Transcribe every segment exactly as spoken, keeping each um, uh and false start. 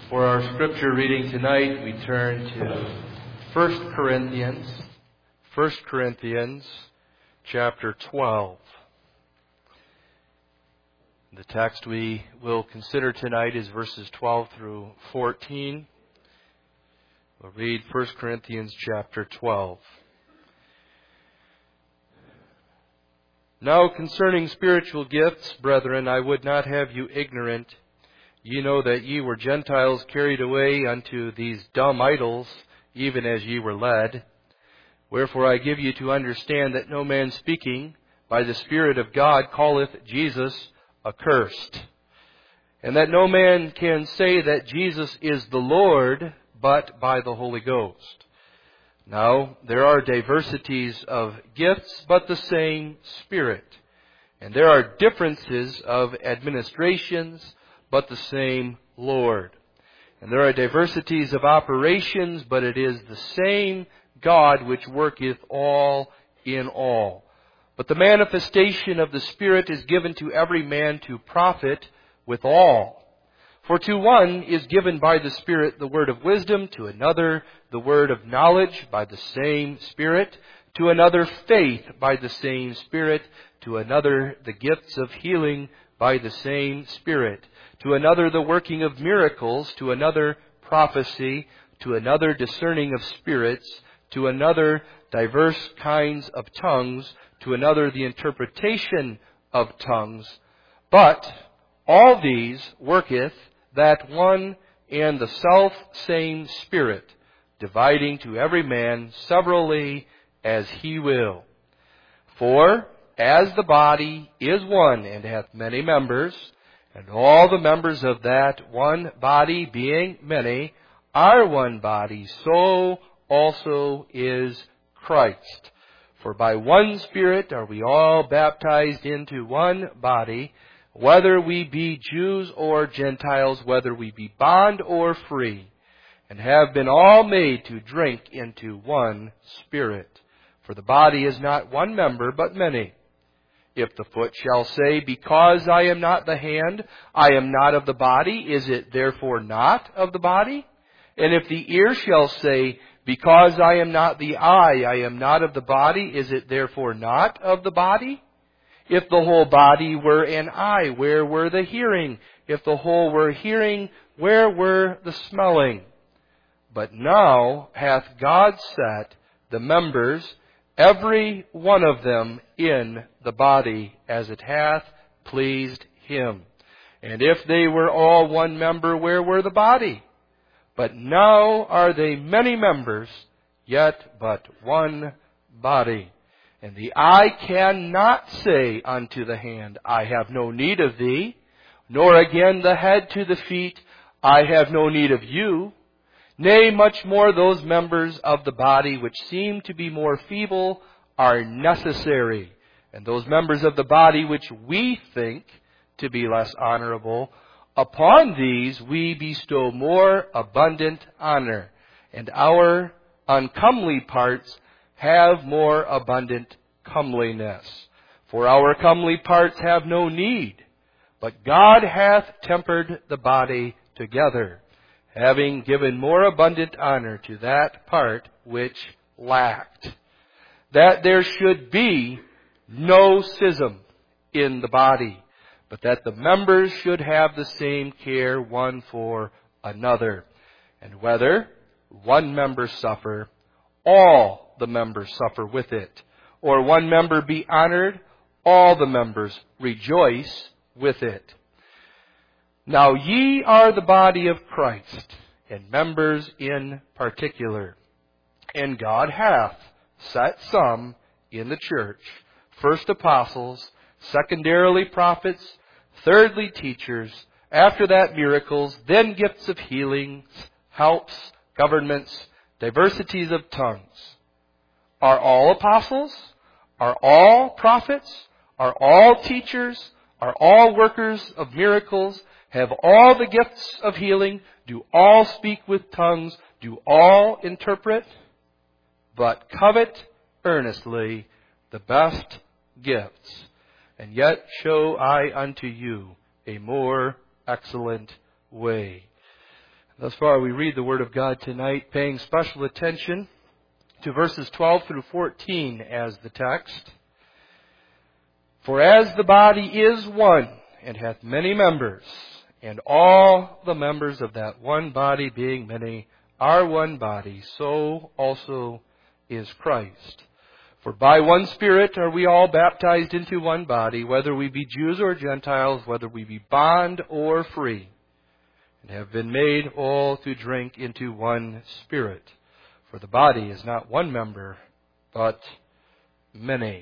For our scripture reading tonight, we turn to First Corinthians, First Corinthians chapter twelve. The text we will consider tonight is verses twelve through fourteen. We'll read First Corinthians chapter twelve. Now concerning spiritual gifts, brethren, I would not have you ignorant. Ye know that ye were Gentiles carried away unto these dumb idols, even as ye were led. Wherefore I give you to understand that no man speaking by the Spirit of God calleth Jesus accursed, and that no man can say that Jesus is the Lord but by the Holy Ghost. Now there are diversities of gifts, but the same Spirit. And there are differences of administrations, but the same Lord. And there are diversities of operations, but it is the same God which worketh all in all. But the manifestation of the Spirit is given to every man to profit withal. For to one is given by the Spirit the word of wisdom, to another the word of knowledge by the same Spirit, to another faith by the same Spirit, to another the gifts of healing by the same Spirit, to another the working of miracles, to another prophecy, to another discerning of spirits, to another diverse kinds of tongues, to another the interpretation of tongues. But all these worketh that one and the self-same Spirit, dividing to every man severally as he will. For as the body is one and hath many members, and all the members of that one body, being many, are one body, so also is Christ. For by one Spirit are we all baptized into one body, whether we be Jews or Gentiles, whether we be bond or free, and have been all made to drink into one Spirit. For the body is not one member, but many. If the foot shall say, because I am not the hand, I am not of the body, is it therefore not of the body? And if the ear shall say, because I am not the eye, I am not of the body, is it therefore not of the body? If the whole body were an eye, where were the hearing? If the whole were hearing, where were the smelling? But now hath God set the members, every one of them, in the body, as it hath pleased Him. And if they were all one member, where were the body? But now are they many members, yet but one body. And the eye cannot say unto the hand, I have no need of thee, nor again the head to the feet, I have no need of you. Nay, much more those members of the body which seem to be more feeble are necessary. And those members of the body which we think to be less honorable, upon these we bestow more abundant honor. And our uncomely parts have more abundant comeliness. For our comely parts have no need, but God hath tempered the body together, having given more abundant honor to that part which lacked, that there should be no schism in the body, but that the members should have the same care one for another. And whether one member suffer, all the members suffer with it. Or one member be honored, all the members rejoice with it. Now ye are the body of Christ, and members in particular. And God hath set some in the church, first apostles, secondarily prophets, thirdly teachers, after that miracles, then gifts of healings, helps, governments, diversities of tongues. Are all apostles? Are all prophets? Are all teachers? Are all workers of miracles? Have all the gifts of healing? Do all speak with tongues? Do all interpret? But covet earnestly the best gifts. And yet show I unto you a more excellent way. Thus far, we read the Word of God tonight, paying special attention to verses twelve through fourteen as the text. For as the body is one, and hath many members, and all the members of that one body, being many, are one body, so also is Christ. For by one Spirit are we all baptized into one body, whether we be Jews or Gentiles, whether we be bond or free, and have been made all to drink into one Spirit. For the body is not one member, but many.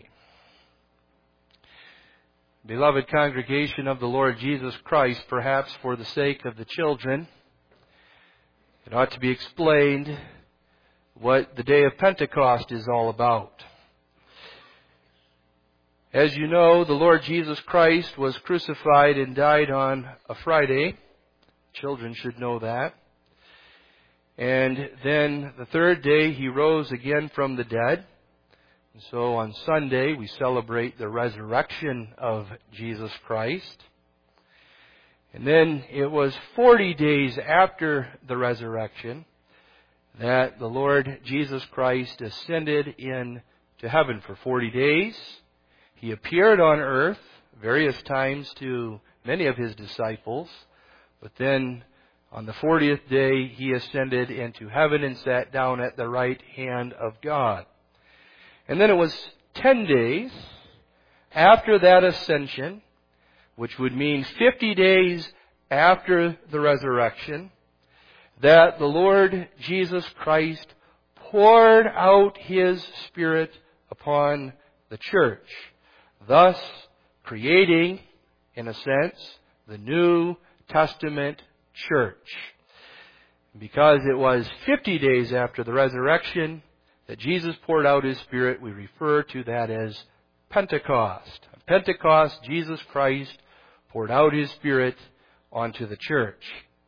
Beloved congregation of the Lord Jesus Christ, perhaps for the sake of the children, it ought to be explained what the day of Pentecost is all about. As you know, the Lord Jesus Christ was crucified and died on a Friday. Children should know that. And then the third day He rose again from the dead. And so on Sunday we celebrate the resurrection of Jesus Christ. And then it was forty days after the resurrection that the Lord Jesus Christ ascended into heaven for forty days. He appeared on earth various times to many of His disciples. But then on the fortieth day, He ascended into heaven and sat down at the right hand of God. And then it was ten days after that ascension, which would mean fifty days after the resurrection, that the Lord Jesus Christ poured out His Spirit upon the church, thus creating, in a sense, the New Testament church. Because it was fifty days after the resurrection that Jesus poured out His Spirit, we refer to that as Pentecost. On Pentecost, Jesus Christ poured out His Spirit onto the church.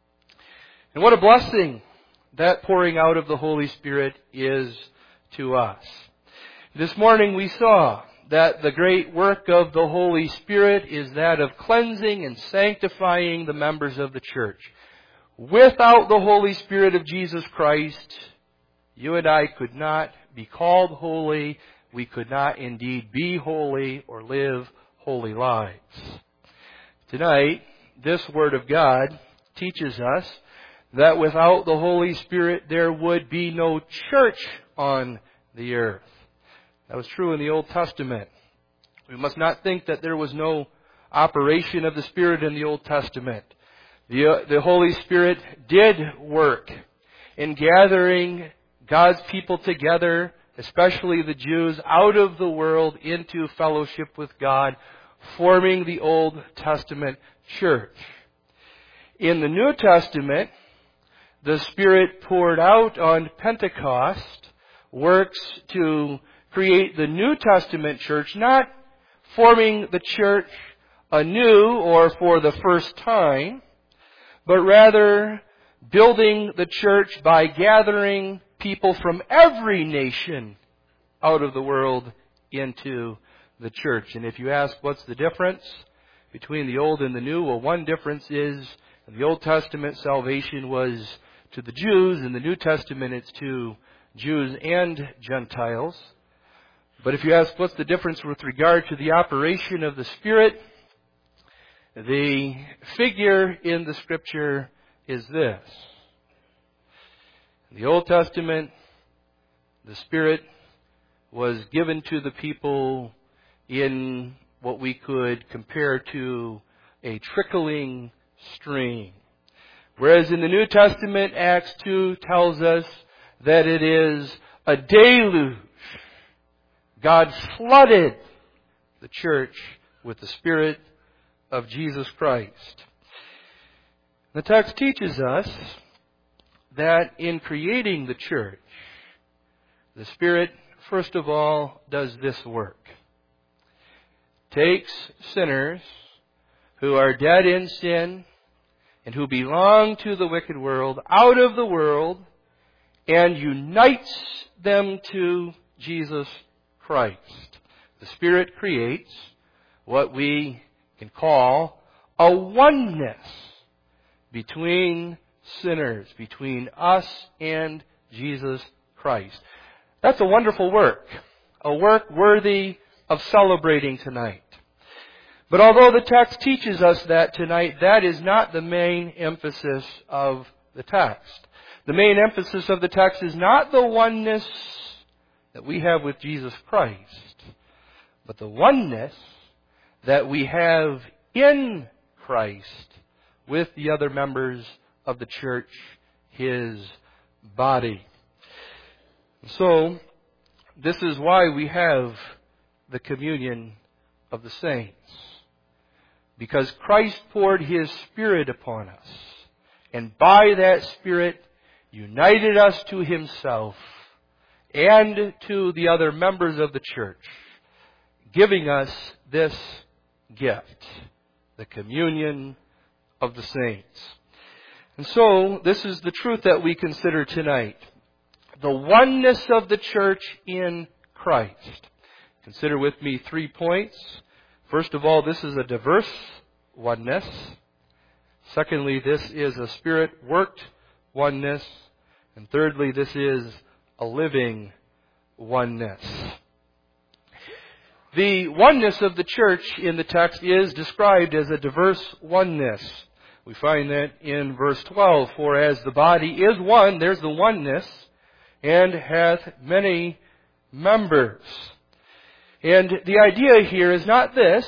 And what a blessing that pouring out of the Holy Spirit is to us. This morning we saw that the great work of the Holy Spirit is that of cleansing and sanctifying the members of the church. Without the Holy Spirit of Jesus Christ, you and I could not be called holy. We could not indeed be holy or live holy lives. Tonight, this Word of God teaches us that without the Holy Spirit there would be no church on the earth. That was true in the Old Testament. We must not think that there was no operation of the Spirit in the Old Testament. The, uh, the Holy Spirit did work in gathering God's people together, especially the Jews, out of the world into fellowship with God, forming the Old Testament church. In the New Testament, the Spirit poured out on Pentecost works to create the New Testament church, not forming the church anew or for the first time, but rather building the church by gathering people from every nation out of the world into the church. And if you ask what's the difference between the Old and the New, well, one difference is in the Old Testament salvation was to the Jews, in the New Testament it's to Jews and Gentiles. But if you ask what's the difference with regard to the operation of the Spirit, the figure in the Scripture is this. In the Old Testament, the Spirit was given to the people in what we could compare to a trickling stream. Whereas in the New Testament, Acts two tells us that it is a deluge. God flooded the church with the Spirit of Jesus Christ. The text teaches us that in creating the church, the Spirit, first of all, does this work. Takes sinners who are dead in sin and who belong to the wicked world out of the world and unites them to Jesus Christ. The Spirit creates what we can call a oneness between sinners, between us and Jesus Christ. That's a wonderful work, a work worthy of celebrating tonight. But although the text teaches us that tonight, that is not the main emphasis of the text. The main emphasis of the text is not the oneness that we have with Jesus Christ, but the oneness that we have in Christ with the other members of the church, His body. So, this is why we have the communion of the saints. Because Christ poured His Spirit upon us, and by that Spirit united us to Himself and to the other members of the church, giving us this gift, the communion of the saints. And so, this is the truth that we consider tonight. The oneness of the church in Christ. Consider with me three points. First of all, this is a diverse oneness. Secondly, this is a Spirit-worked oneness. And thirdly, this is a living oneness. The oneness of the church in the text is described as a diverse oneness. We find that in verse twelve, for as the body is one, there's the oneness, and hath many members. And the idea here is not this,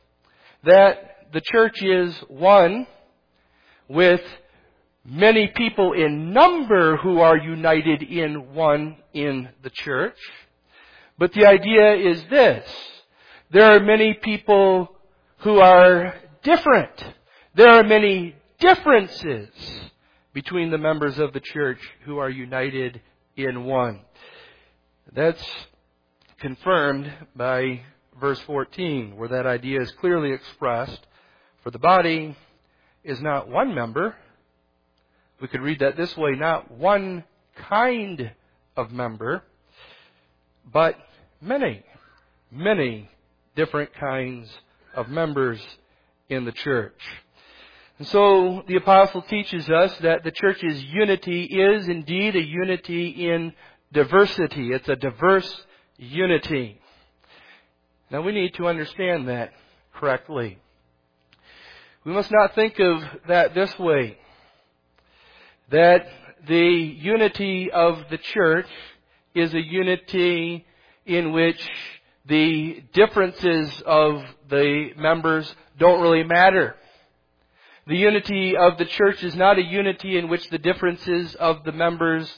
that the church is one with many people in number who are united in one in the church. But the idea is this. There are many people who are different. There are many differences between the members of the church who are united in one. That's confirmed by verse fourteen, where that idea is clearly expressed. For the body is not one member. We could read that this way, not one kind of member, but many, many different kinds of members in the church. And so the apostle teaches us that the church's unity is indeed a unity in diversity. It's a diverse unity. Now we need to understand that correctly. We must not think of that this way, that the unity of the church is a unity in which the differences of the members don't really matter. The unity of the church is not a unity in which the differences of the members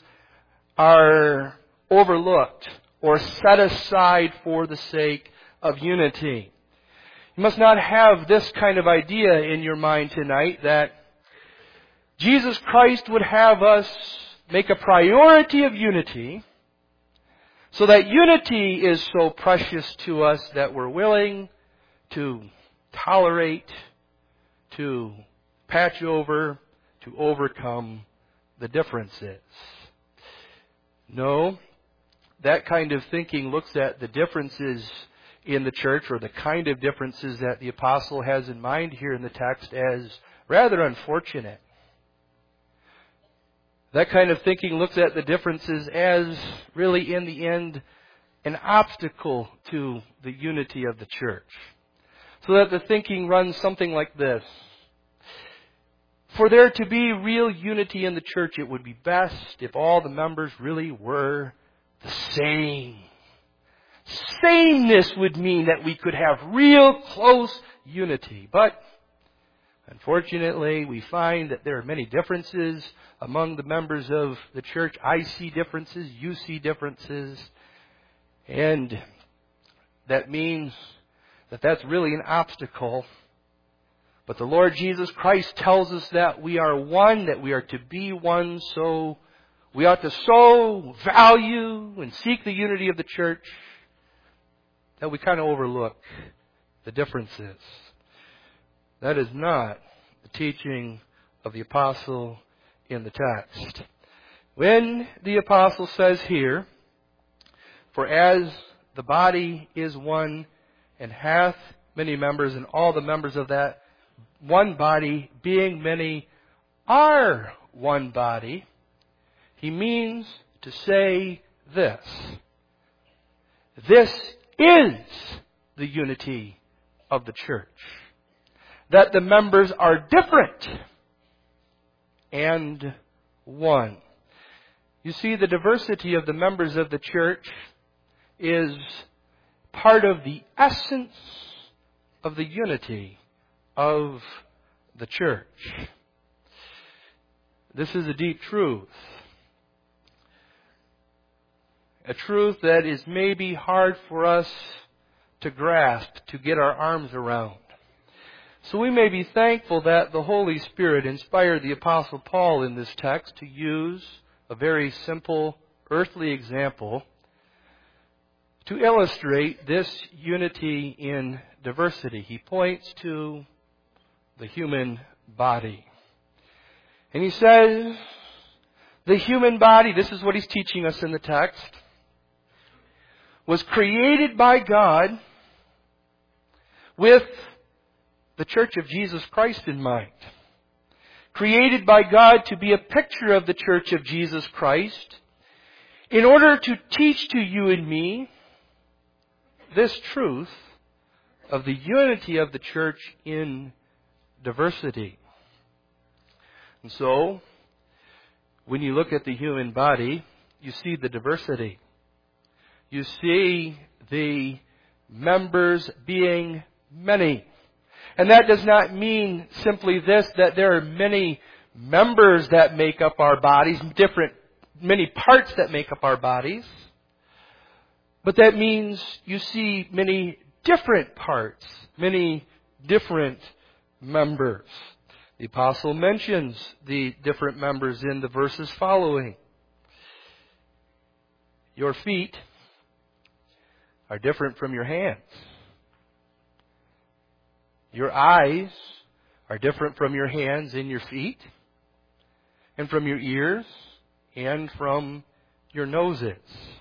are overlooked or set aside for the sake of unity. You must not have this kind of idea in your mind tonight that Jesus Christ would have us make a priority of unity, so that unity is so precious to us that we're willing to tolerate, to patch over, to overcome the differences. No, that kind of thinking looks at the differences in the church, or the kind of differences that the apostle has in mind here in the text, as rather unfortunate. That kind of thinking looks at the differences as really, in the end, an obstacle to the unity of the church. So that the thinking runs something like this. For there to be real unity in the church, it would be best if all the members really were the same. Sameness would mean that we could have real close unity. But unfortunately, we find that there are many differences among the members of the church. I see differences, you see differences. And that means that that's really an obstacle. But the Lord Jesus Christ tells us that we are one, that we are to be one, so we ought to so value and seek the unity of the church that we kind of overlook the differences. That is not the teaching of the apostle in the text. When the apostle says here, for as the body is one and hath many members, and all the members of that one body, being many, are one body, he means to say this. This is the unity of the church. That the members are different and one. You see, the diversity of the members of the church is part of the essence of the unity of the church. This is a deep truth. A truth that is maybe hard for us to grasp, to get our arms around. So we may be thankful that the Holy Spirit inspired the Apostle Paul in this text to use a very simple earthly example to illustrate this unity in diversity. He points to the human body. And he says, the human body, this is what he's teaching us in the text, was created by God with the Church of Jesus Christ in mind. Created by God to be a picture of the Church of Jesus Christ in order to teach to you and me this truth of the unity of the church in diversity. And so, when you look at the human body, you see the diversity. You see the members being many. And that does not mean simply this, that there are many members that make up our bodies, different, many parts that make up our bodies. But that means you see many different parts, many different members. The apostle mentions the different members in the verses following. Your feet are different from your hands. Your eyes are different from your hands and your feet, and from your ears, and from your noses.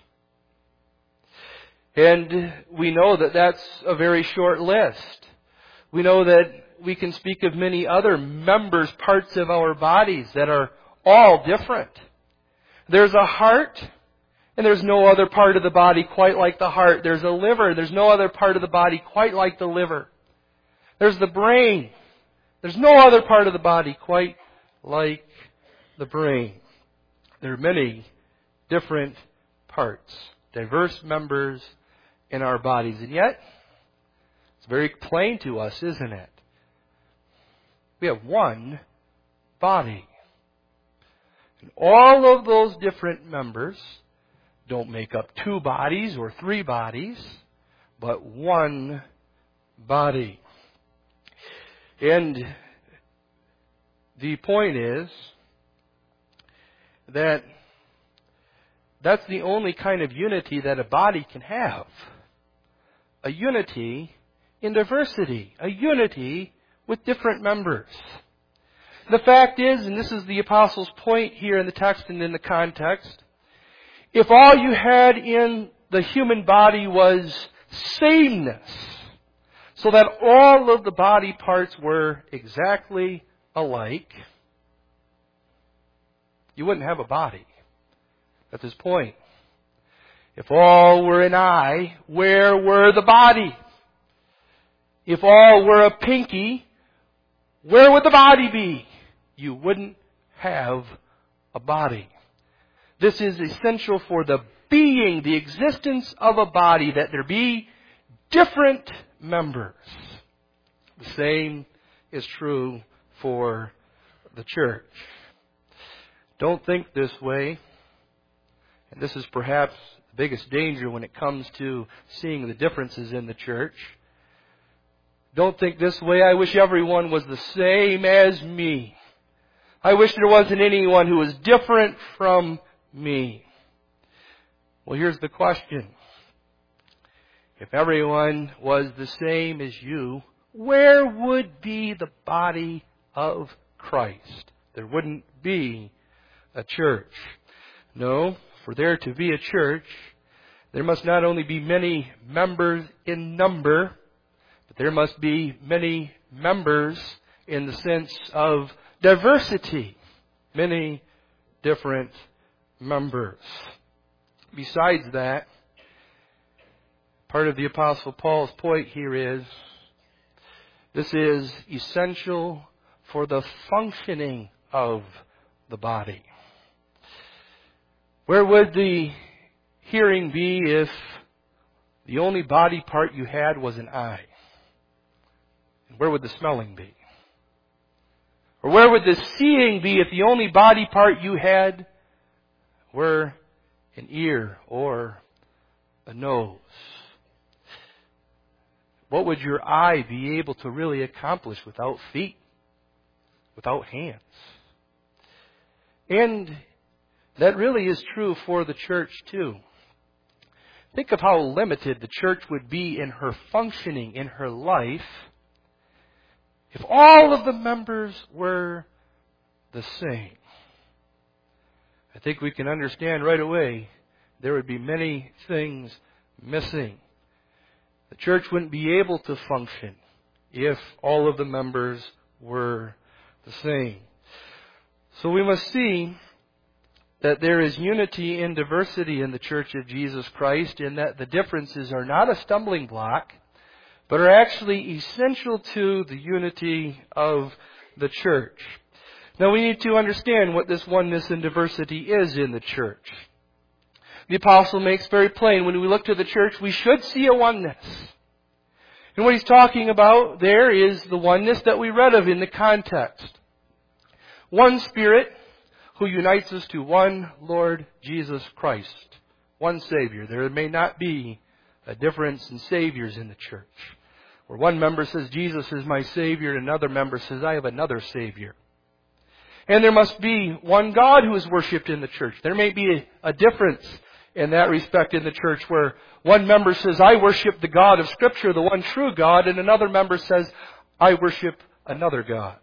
And we know that that's a very short list. We know that we can speak of many other members, parts of our bodies that are all different. There's a heart, and there's no other part of the body quite like the heart. There's a liver. There's no other part of the body quite like the liver. There's the brain. There's no other part of the body quite like the brain. There are many different parts, diverse members in our bodies. And yet, it's very plain to us, isn't it? We have one body. And all of those different members don't make up two bodies or three bodies, but one body. And the point is that that's the only kind of unity that a body can have. A unity in diversity. A unity with different members. The fact is, and this is the apostle's point here in the text and in the context, if all you had in the human body was sameness, so that all of the body parts were exactly alike, you wouldn't have a body. That's his point. If all were an eye, where were the body? If all were a pinky, where would the body be? You wouldn't have a body. This is essential for the being, the existence of a body, that there be different members. The same is true for the church. Don't think this way. And this is perhaps the biggest danger when it comes to seeing the differences in the church. Don't think this way. I wish everyone was the same as me. I wish there wasn't anyone who was different from me. Well, here's the question. If everyone was the same as you, where would be the body of Christ? There wouldn't be a church. No, for there to be a church, there must not only be many members in number, but there must be many members in the sense of diversity. Many different members. Besides that, part of the Apostle Paul's point here is, this is essential for the functioning of the body. Where would the hearing be if the only body part you had was an eye? And where would the smelling be? Or where would the seeing be if the only body part you had were an ear or a nose? What would your eye be able to really accomplish without feet, without hands? And that really is true for the church too. Think of how limited the church would be in her functioning, in her life, if all of the members were the same. I think we can understand right away there would be many things missing. The church wouldn't be able to function if all of the members were the same. So we must see that there is unity in diversity in the Church of Jesus Christ, and that the differences are not a stumbling block, but are actually essential to the unity of the church. Now we need to understand what this oneness and diversity is in the church. The apostle makes very plain, when we look to the church, we should see a oneness. And what he's talking about there is the oneness that we read of in the context. One Spirit who unites us to one Lord Jesus Christ. One Savior. There may not be a difference in Saviors in the church, where one member says Jesus is my Savior and another member says I have another Savior. And there must be one God who is worshipped in the church. There may be a, a difference in that respect in the church, where one member says, I worship the God of Scripture, the one true God, and another member says, I worship another God.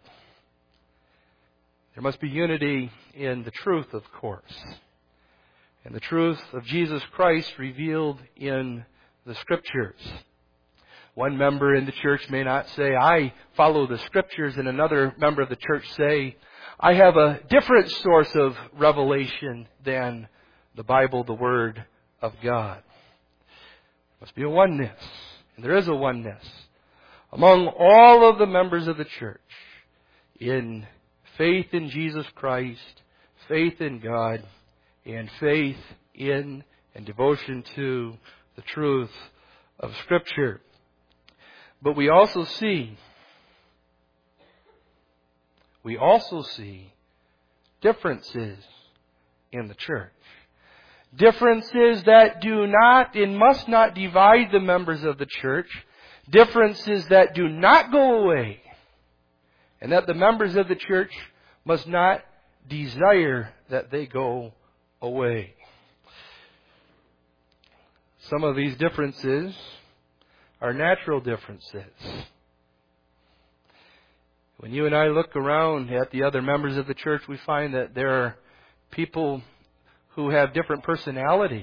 There must be unity in the truth, of course. And the truth of Jesus Christ revealed in the Scriptures. One member in the church may not say, I follow the Scriptures, and another member of the church say, I have a different source of revelation than the Bible, the Word of God. There must be a oneness. And there is a oneness among all of the members of the church in faith in Jesus Christ, faith in God, and faith in and devotion to the truth of Scripture. But we also see, we also see differences in the church. Differences that do not and must not divide the members of the church. Differences that do not go away. And that the members of the church must not desire that they go away. Some of these differences are natural differences. When you and I look around at the other members of the church, we find that there are people who have different personalities.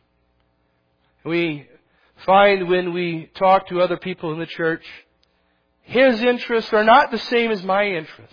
We find when we talk to other people in the church, his interests are not the same as my interests.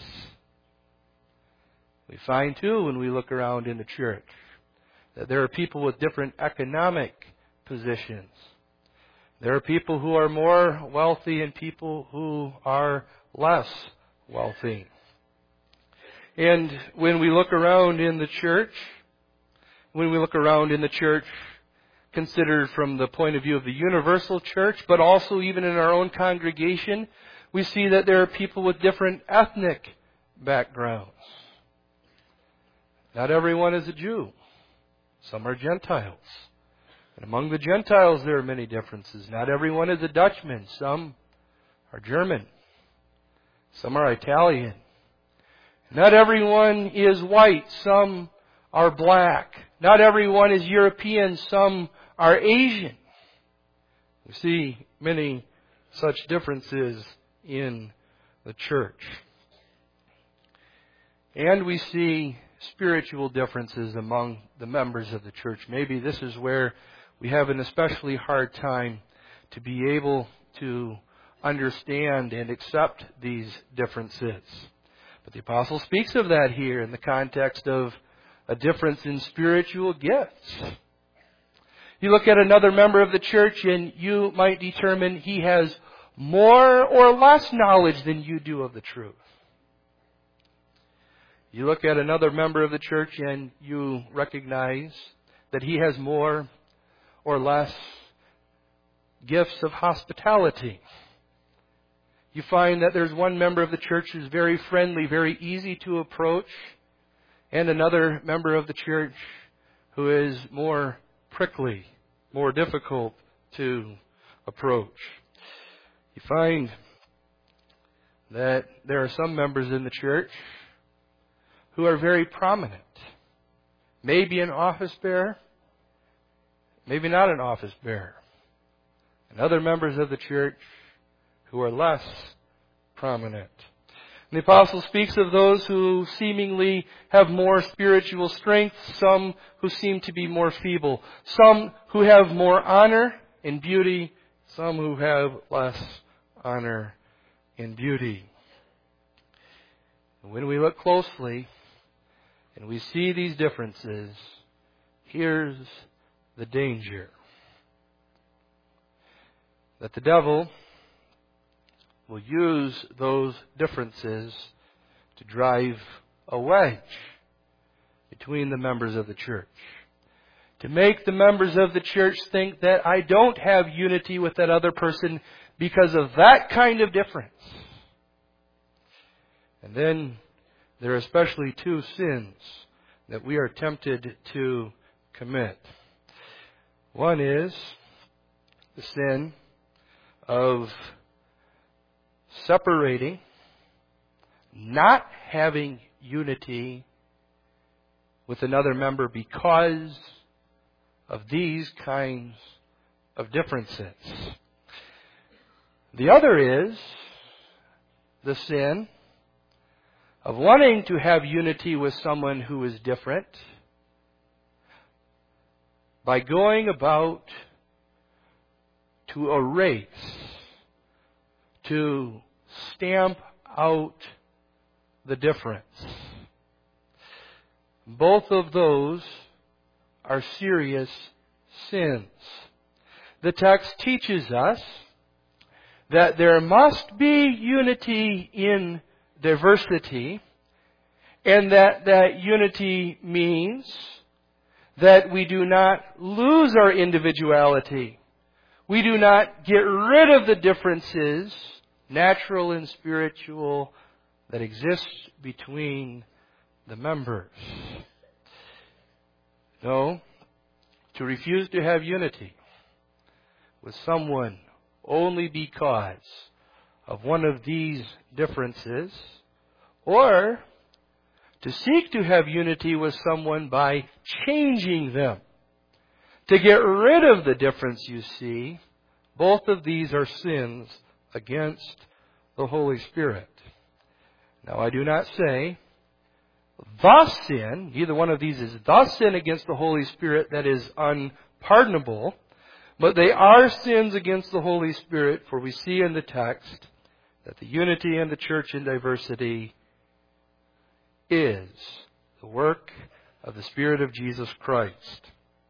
We find too, when we look around in the church, that there are people with different economic positions. There are people who are more wealthy and people who are less wealthy. And when we look around in the church, when we look around in the church, considered from the point of view of the universal church, but also even in our own congregation, we see that there are people with different ethnic backgrounds. Not everyone is a Jew. Some are Gentiles. And among the Gentiles there are many differences. Not everyone is a Dutchman. Some are German. Some are Italian. Not everyone is white. Some are black. Not everyone is European. Some are Asian. We see many such differences in the church. And we see spiritual differences among the members of the church. Maybe this is where we have an especially hard time to be able to understand and accept these differences. But the apostle speaks of that here in the context of a difference in spiritual gifts. You look at another member of the church and you might determine he has more or less knowledge than you do of the truth. You look at another member of the church and you recognize that he has more or less gifts of hospitality. You find that there's one member of the church who's very friendly, very easy to approach, and another member of the church who is more prickly, more difficult to approach. You find that there are some members in the church who are very prominent. Maybe an office bearer, maybe not an office bearer. And other members of the church who are less prominent. And the apostle speaks of those who seemingly have more spiritual strength, some who seem to be more feeble, some who have more honor and beauty, some who have less honor and beauty. And when we look closely and we see these differences, here's the danger. That the devil will use those differences to drive a wedge between the members of the church. To make the members of the church think that I don't have unity with that other person because of that kind of difference. And then there are especially two sins that we are tempted to commit. One is the sin of separating, not having unity with another member because of these kinds of differences. The other is the sin of wanting to have unity with someone who is different by going about to erase, to stamp out the difference. Both of those are serious sins. The text teaches us that there must be unity in diversity, and that that unity means that we do not lose our individuality. We do not get rid of the differences, natural and spiritual, that exist between the members. No, to refuse to have unity with someone only because of one of these differences, or to seek to have unity with someone by changing them, to get rid of the difference you see, both of these are sins against the Holy Spirit. Now, I do not say the sin, either one of these is the sin against the Holy Spirit that is unpardonable, but they are sins against the Holy Spirit, for we see in the text that the unity in the church in diversity is the work of the Spirit of Jesus Christ.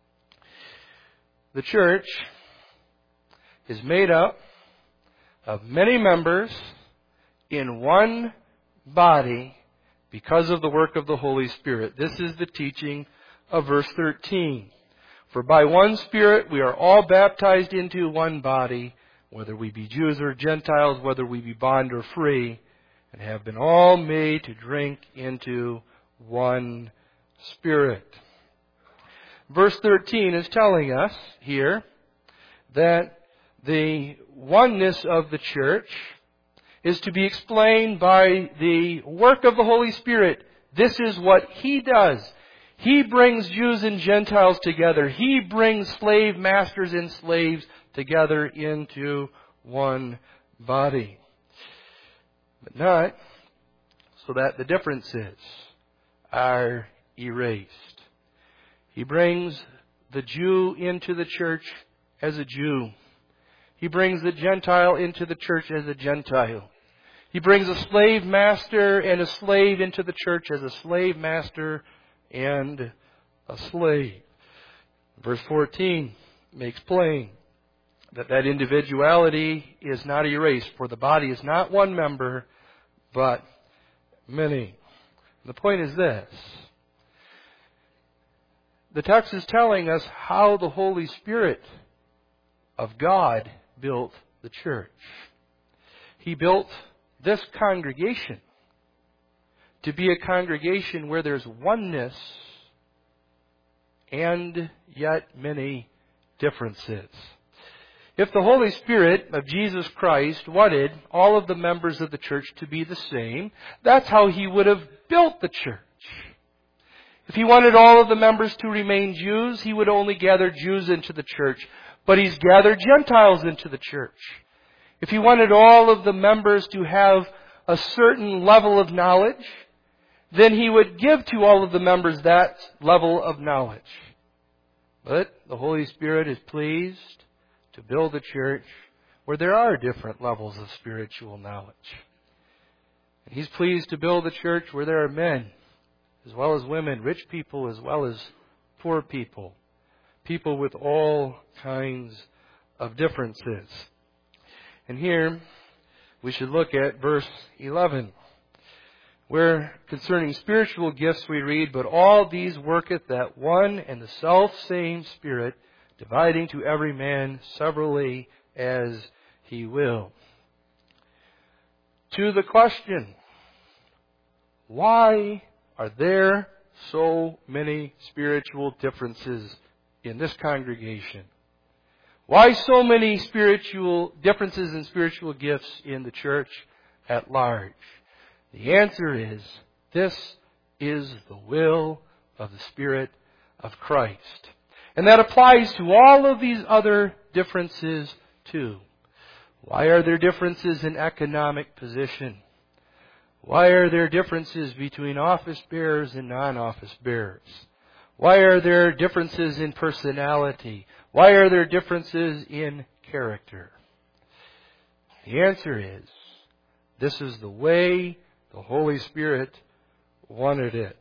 The church is made up of many members in one body because of the work of the Holy Spirit. This is the teaching of verse thirteen. For by one Spirit we are all baptized into one body, whether we be Jews or Gentiles, whether we be bond or free, and have been all made to drink into one Spirit. Verse thirteen is telling us here that the oneness of the church is to be explained by the work of the Holy Spirit. This is what He does. He brings Jews and Gentiles together. He brings slave masters and slaves together into one body. But not so that the differences are erased. He brings the Jew into the church as a Jew. He brings the Gentile into the church as a Gentile. He brings a slave master and a slave into the church as a slave master and a slave. Verse fourteen makes plain that that individuality is not erased, for the body is not one member, but many. The point is this. The text is telling us how the Holy Spirit of God built the church. He built this congregation to be a congregation where there's oneness and yet many differences. If the Holy Spirit of Jesus Christ wanted all of the members of the church to be the same, that's how He would have built the church. If He wanted all of the members to remain Jews, He would only gather Jews into the church. But He's gathered Gentiles into the church. If He wanted all of the members to have a certain level of knowledge, then He would give to all of the members that level of knowledge. But the Holy Spirit is pleased to build a church where there are different levels of spiritual knowledge. And He's pleased to build a church where there are men as well as women, rich people as well as poor people, people with all kinds of differences. And here we should look at verse eleven, where concerning spiritual gifts we read, "But all these worketh that one and the selfsame Spirit, dividing to every man severally as He will." To the question, why are there so many spiritual differences in this congregation? Why so many spiritual differences in spiritual gifts in the church at large? The answer is, this is the will of the Spirit of Christ. And that applies to all of these other differences too. Why are there differences in economic position? Why are there differences between office bearers and non-office bearers? Why are there differences in personality? Why are there differences in character? The answer is, this is the way the Holy Spirit wanted it.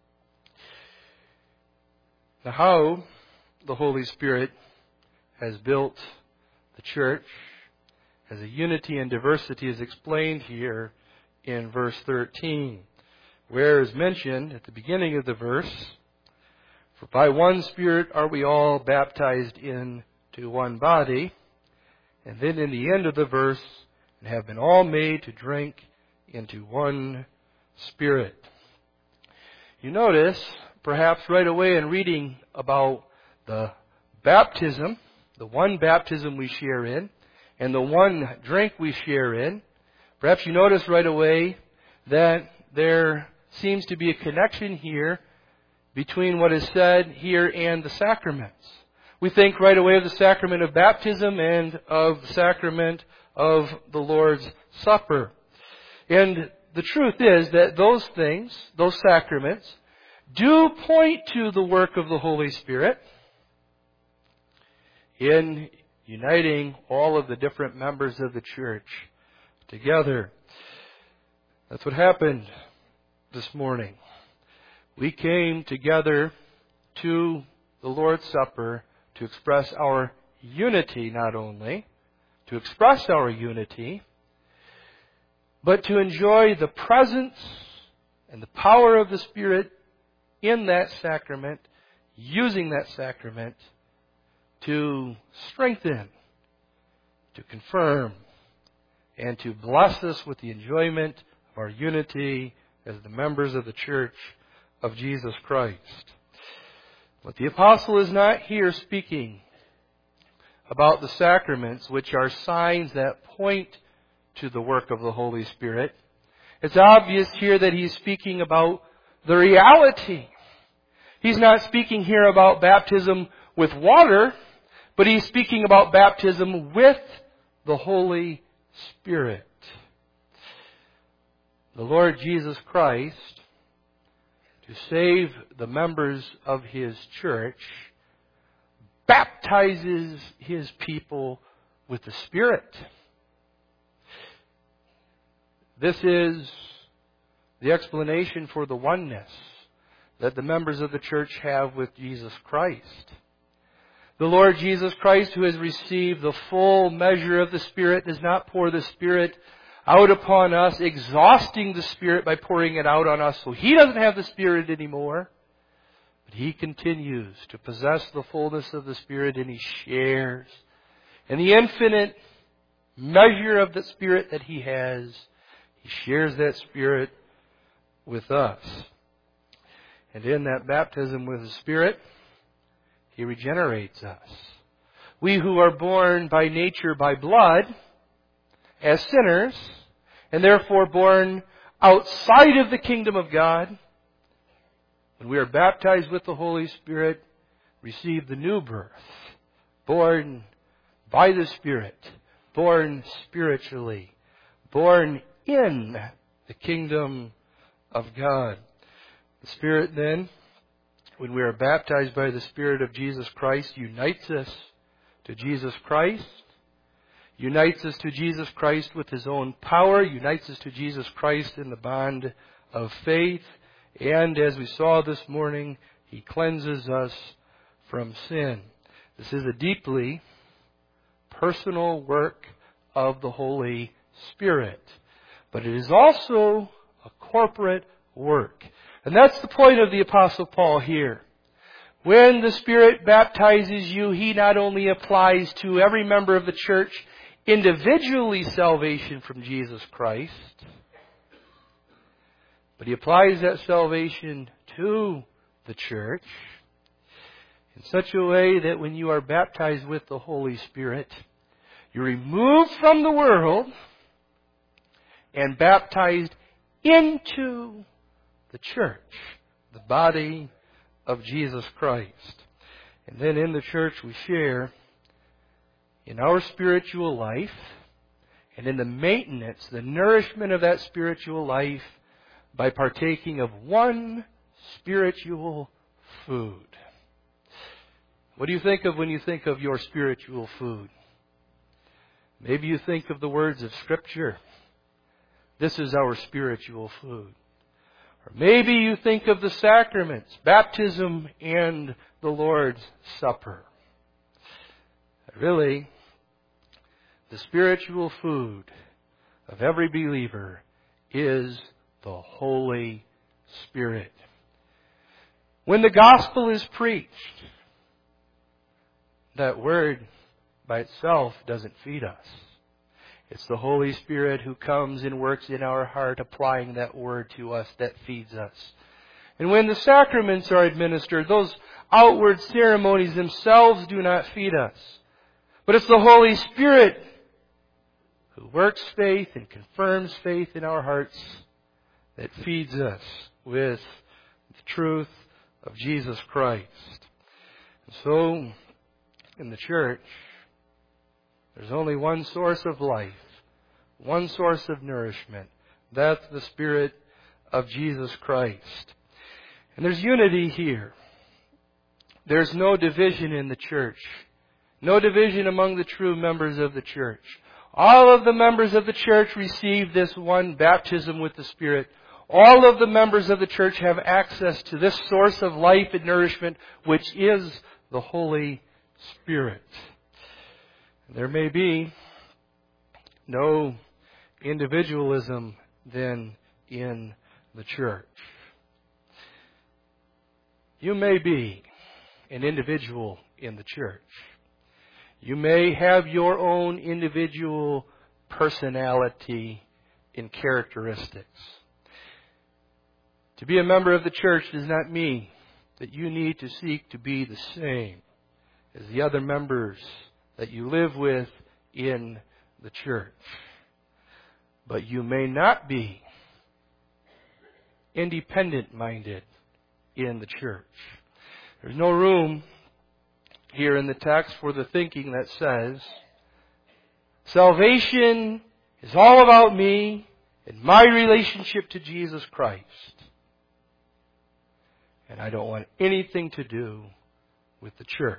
Now, how the Holy Spirit has built the church as a unity and diversity is explained here in verse thirteen, where is mentioned at the beginning of the verse, "For by one Spirit are we all baptized into one body," and then in the end of the verse, "and have been all made to drink into one Spirit." You notice, perhaps right away in reading about the baptism, the one baptism we share in, and the one drink we share in, perhaps you notice right away that there seems to be a connection here between what is said here and the sacraments. We think right away of the sacrament of baptism and of the sacrament of the Lord's Supper. And the truth is that those things, those sacraments, do point to the work of the Holy Spirit in uniting all of the different members of the church together. That's what happened this morning. We came together to the Lord's Supper to express our unity, not only to express our unity, but to enjoy the presence and the power of the Spirit in that sacrament, using that sacrament to strengthen, to confirm, and to bless us with the enjoyment of our unity as the members of the Church of Jesus Christ. But the apostle is not here speaking about the sacraments, which are signs that point to the work of the Holy Spirit. It's obvious here that he's speaking about the reality. He's not speaking here about baptism with water, but he's speaking about baptism with the Holy Spirit. The Lord Jesus Christ, to save the members of His church, baptizes His people with the Spirit. This is the explanation for the oneness that the members of the church have with Jesus Christ. The Lord Jesus Christ, who has received the full measure of the Spirit, does not pour the Spirit out upon us, exhausting the Spirit by pouring it out on us so He doesn't have the Spirit anymore. But He continues to possess the fullness of the Spirit, and He shares in the infinite measure of the Spirit that He has. He shares that Spirit with us. And in that baptism with the Spirit, He regenerates us. We who are born by nature by blood, as sinners, and therefore born outside of the kingdom of God, when we are baptized with the Holy Spirit, receive the new birth, born by the Spirit, born spiritually, born in the kingdom of God. The Spirit then, when we are baptized by the Spirit of Jesus Christ, unites us to Jesus Christ, unites us to Jesus Christ with His own power, unites us to Jesus Christ in the bond of faith, and as we saw this morning, He cleanses us from sin. This is a deeply personal work of the Holy Spirit. But it is also a corporate work. And that's the point of the Apostle Paul here. When the Spirit baptizes you, He not only applies to every member of the church individually salvation from Jesus Christ, but He applies that salvation to the church in such a way that when you are baptized with the Holy Spirit, you're removed from the world and baptized into the church, the body of Jesus Christ. And then in the church we share in our spiritual life and in the maintenance, the nourishment of that spiritual life by partaking of one spiritual food. What do you think of when you think of your spiritual food? Maybe you think of the words of Scripture. This is our spiritual food. Or maybe you think of the sacraments, baptism and the Lord's Supper. Really, the spiritual food of every believer is the Holy Spirit. When the gospel is preached, that word by itself doesn't feed us. It's the Holy Spirit who comes and works in our heart, applying that word to us that feeds us. And when the sacraments are administered, those outward ceremonies themselves do not feed us. But it's the Holy Spirit who works faith and confirms faith in our hearts that feeds us with the truth of Jesus Christ. And so, in the church, there's only one source of life, one source of nourishment. That's the Spirit of Jesus Christ. And there's unity here. There's no division in the church. No division among the true members of the church. All of the members of the church receive this one baptism with the Spirit. All of the members of the church have access to this source of life and nourishment, which is the Holy Spirit. There may be no individualism then in the church. You may be an individual in the church. You may have your own individual personality and characteristics. To be a member of the church does not mean that you need to seek to be the same as the other members that you live with in the church. But you may not be independent-minded in the church. There's no room here in the text for the thinking that says, salvation is all about me and my relationship to Jesus Christ. And I don't want anything to do with the church.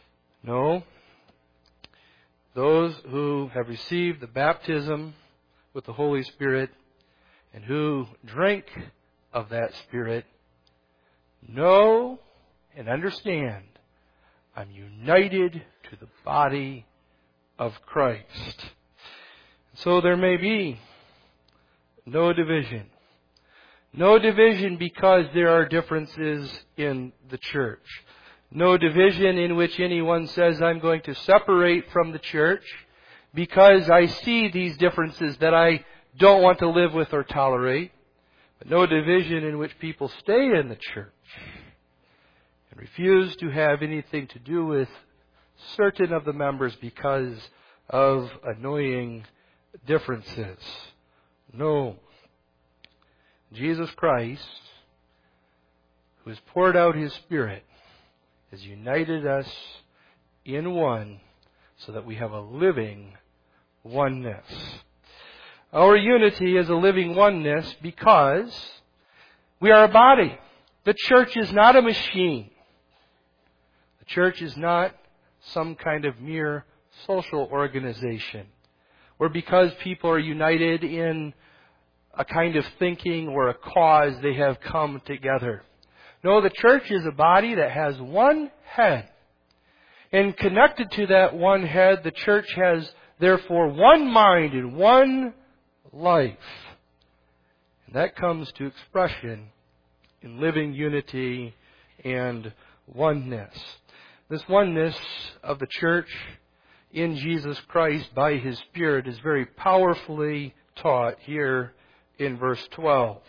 No. Those who have received the baptism with the Holy Spirit and who drink of that Spirit know and understand I'm united to the body of Christ. So there may be no division. No division because there are differences in the church. No division in which anyone says, I'm going to separate from the church because I see these differences that I don't want to live with or tolerate. But no division in which people stay in the church and refuse to have anything to do with certain of the members because of annoying differences. No. Jesus Christ, who has poured out His Spirit, has united us in one so that we have a living oneness. Our unity is a living oneness because we are a body. The church is not a machine. The church is not some kind of mere social organization where because people are united in a kind of thinking or a cause, they have come together. No, the church is a body that has one head. And connected to that one head, the church has therefore one mind and one life. And that comes to expression in living unity and oneness. This oneness of the church in Jesus Christ by His Spirit is very powerfully taught here in verse twelve.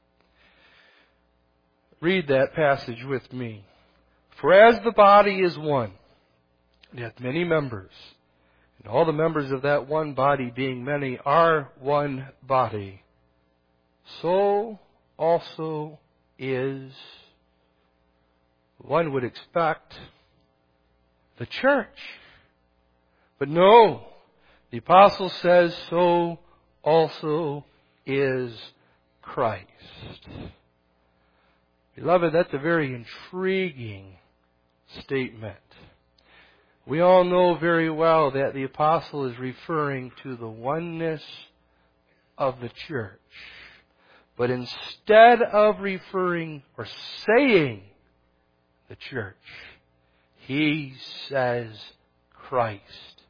Read that passage with me. For as the body is one, it hath many members, and all the members of that one body, being many, are one body, so also is, one would expect, the church. But no, the apostle says, so also is Christ. Beloved, that's a very intriguing statement. We all know very well that the apostle is referring to the oneness of the church. But instead of referring or saying the church, he says Christ.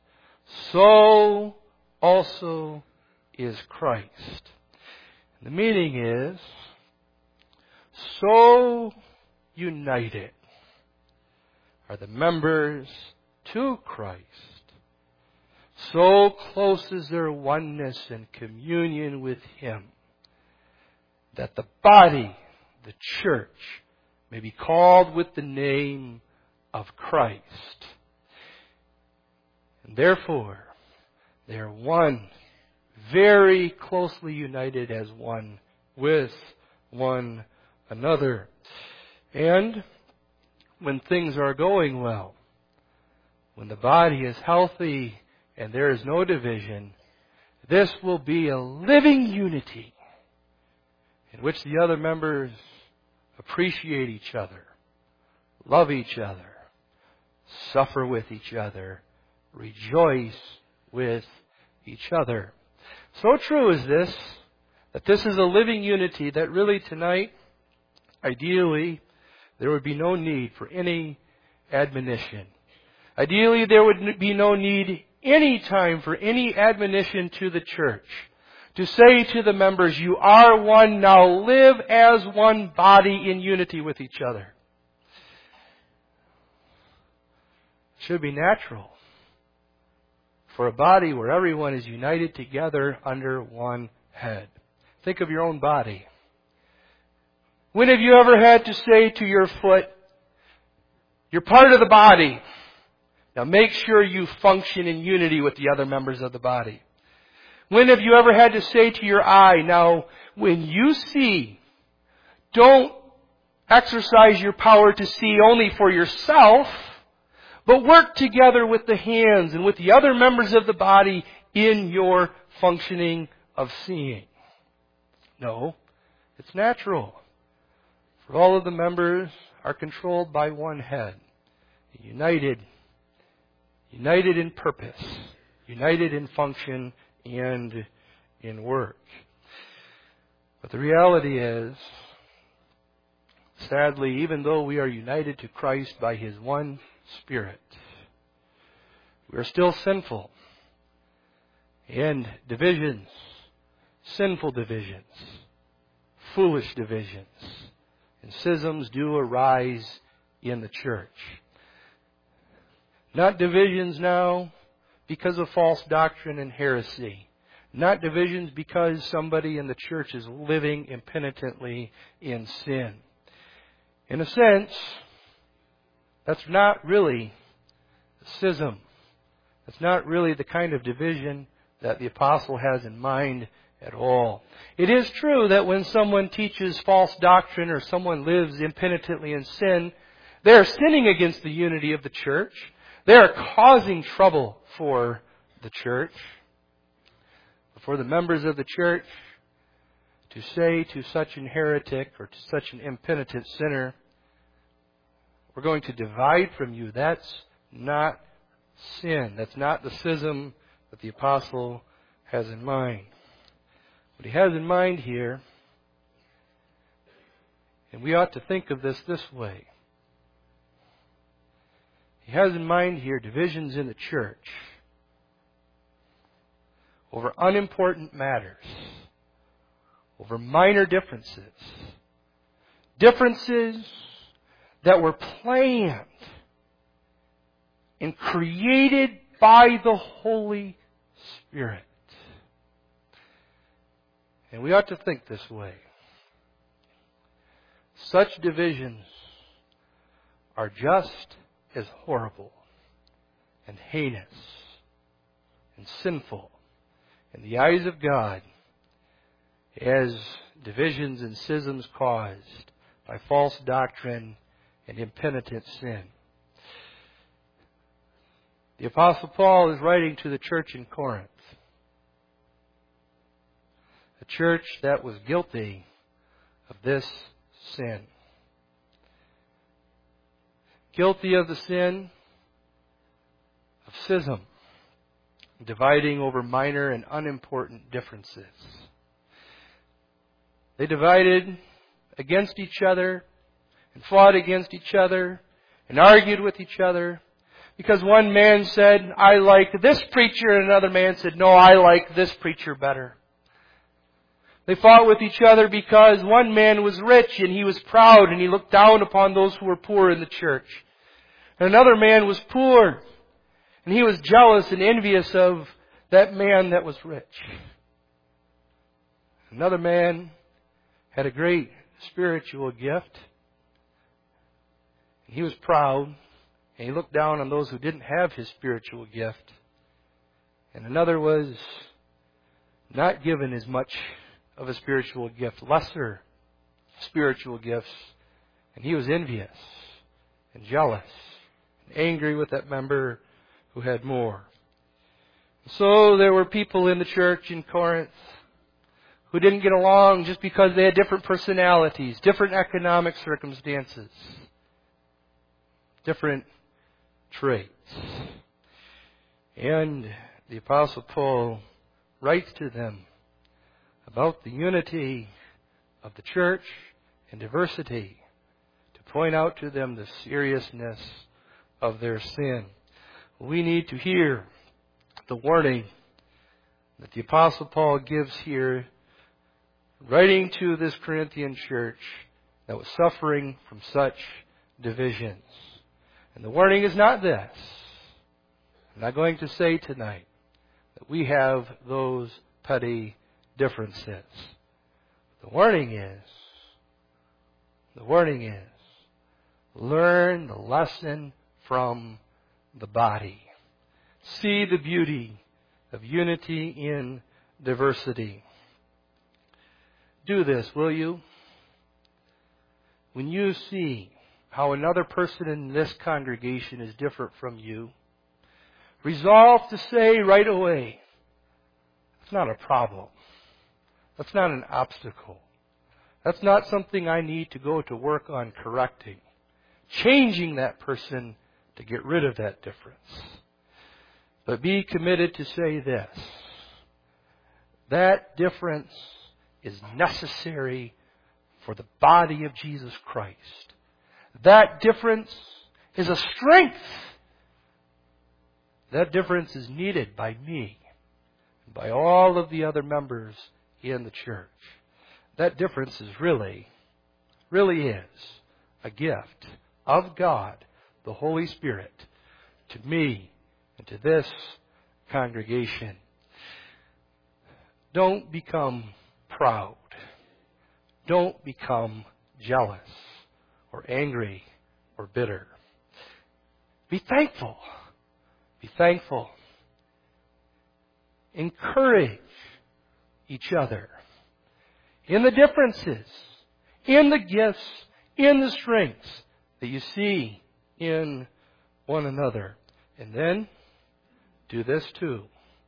So also is Christ. The meaning is, so united are the members to Christ. So close is their oneness and communion with Him that the body, the church, may be called with the name of Christ. And therefore, they are one, very closely united as one with one another. And when things are going well, when the body is healthy and there is no division, this will be a living unity in which the other members appreciate each other, love each other, suffer with each other, rejoice with each other. So true is this, that this is a living unity that really tonight, ideally, there would be no need for any admonition. Ideally, there would be no need any time for any admonition to the church. To say to the members, you are one, now live as one body in unity with each other. It should be natural for a body where everyone is united together under one head. Think of your own body. When have you ever had to say to your foot, you're part of the body, now make sure you function in unity with the other members of the body? When have you ever had to say to your eye, now when you see, don't exercise your power to see only for yourself, but work together with the hands and with the other members of the body in your functioning of seeing? No, it's natural. For all of the members are controlled by one head, united, united in purpose, united in function and in work. But the reality is, sadly, even though we are united to Christ by His one Spirit, we are still sinful. And divisions, sinful divisions, foolish divisions, and schisms do arise in the church. Not divisions now because of false doctrine and heresy. Not divisions because somebody in the church is living impenitently in sin. In a sense, that's not really a schism. That's not really the kind of division that the apostle has in mind at all. It is true that when someone teaches false doctrine or someone lives impenitently in sin, they are sinning against the unity of the church. They are causing trouble for the church. For the members of the church to say to such an heretic or to such an impenitent sinner, we're going to divide from you, that's not sin. That's not the schism that the apostle has in mind. What he has in mind here, and we ought to think of this this way. He has in mind here divisions in the church over unimportant matters, over minor differences. Differences that were planned and created by the Holy Spirit. And we ought to think this way. Such divisions are just as horrible and heinous and sinful in the eyes of God as divisions and schisms caused by false doctrine and impenitent sin. The Apostle Paul is writing to the church in Corinth, a church that was guilty of this sin. Guilty of the sin of schism, dividing over minor and unimportant differences. They divided against each other and fought against each other and argued with each other because one man said, I like this preacher, and another man said, no, I like this preacher better. They fought with each other because one man was rich and he was proud and he looked down upon those who were poor in the church. And another man was poor and he was jealous and envious of that man that was rich. Another man had a great spiritual gift. He was proud and he looked down on those who didn't have his spiritual gift. And another was not given as much of a spiritual gift, lesser spiritual gifts. And he was envious and jealous and angry with that member who had more. So there were people in the church in Corinth who didn't get along just because they had different personalities, different economic circumstances, different traits. And the Apostle Paul writes to them about the unity of the church and diversity to point out to them the seriousness of their sin. We need to hear the warning that the Apostle Paul gives here, writing to this Corinthian church that was suffering from such divisions. And the warning is not this. I'm not going to say tonight that we have those petty differences. The warning is, the warning is, learn the lesson from the body. See the beauty of unity in diversity. Do this, will you? When you see how another person in this congregation is different from you, resolve to say right away, it's not a problem. That's not an obstacle. That's not something I need to go to work on correcting. Changing that person to get rid of that difference. But be committed to say this. That difference is necessary for the body of Jesus Christ. That difference is a strength. That difference is needed by me and by all of the other members in the church. That difference is really, really is a gift of God, the Holy Spirit, to me and to this congregation. Don't become proud. Don't become jealous or angry or bitter. Be thankful. Be thankful. Encourage each other in the differences, in the gifts, in the strengths that you see in one another. And then do this too.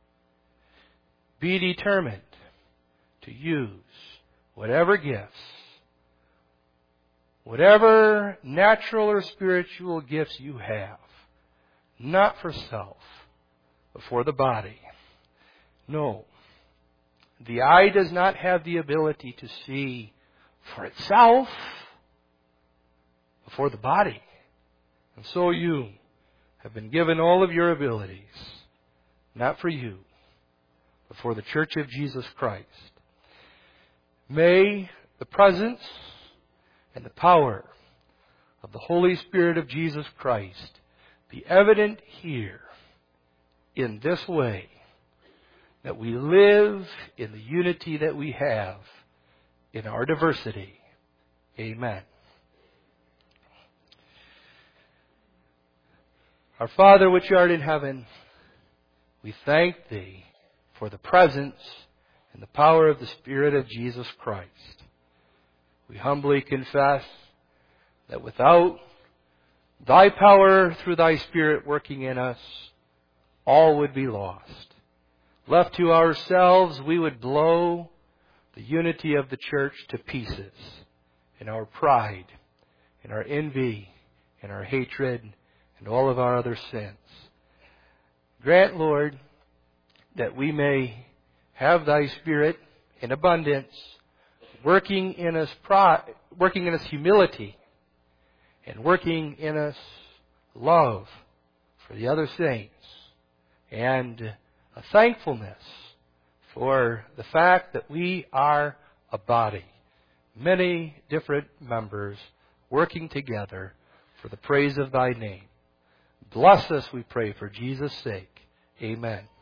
Be determined to use whatever gifts, whatever natural or spiritual gifts you have, not for self, but for the body. No. The eye does not have the ability to see for itself, but for the body. And so you have been given all of your abilities, not for you, but for the church of Jesus Christ. May the presence and the power of the Holy Spirit of Jesus Christ be evident here in this way, that we live in the unity that we have in our diversity. Amen. Our Father which art in heaven, we thank Thee for the presence and the power of the Spirit of Jesus Christ. We humbly confess that without Thy power through Thy Spirit working in us, all would be lost. Left to ourselves, we would blow the unity of the church to pieces in our pride, in our envy, in our hatred, and all of our other sins. Grant, Lord, that we may have Thy Spirit in abundance, working in us pride, working in us humility, and working in us love for the other saints, and a thankfulness for the fact that we are a body, many different members working together for the praise of Thy name. Bless us, we pray, for Jesus' sake. Amen.